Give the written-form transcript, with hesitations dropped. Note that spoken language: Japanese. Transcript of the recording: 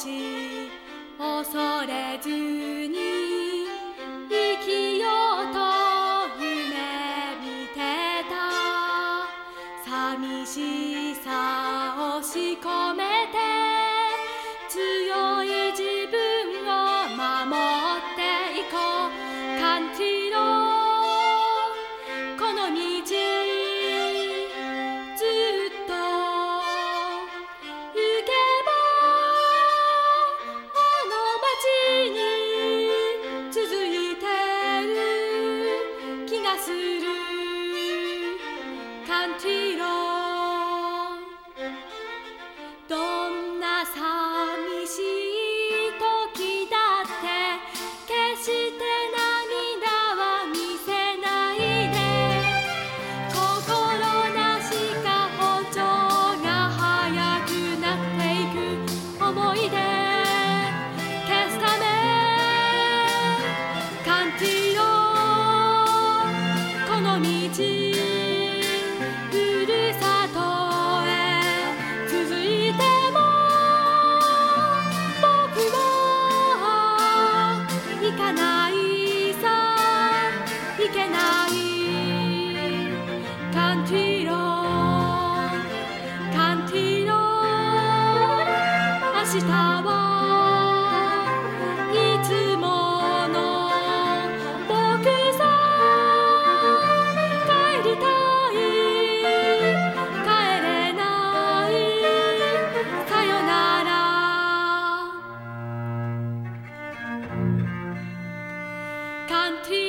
し恐れずに生きようと夢見てた。寂しさをし込めて強い自分を守っていこう。感じろこの道、ずっと行けばあの街に続いてる気がする。感じろどんな寂しい時だって決して涙は見せないで。心なしか歩調が速くなっていく思い出消すため感じろこの道、ふるさとへ続いても僕は行かないさ、いけない。感じろ感じろ明日はいつもの僕さ。帰りたい帰れないさよなら。感じ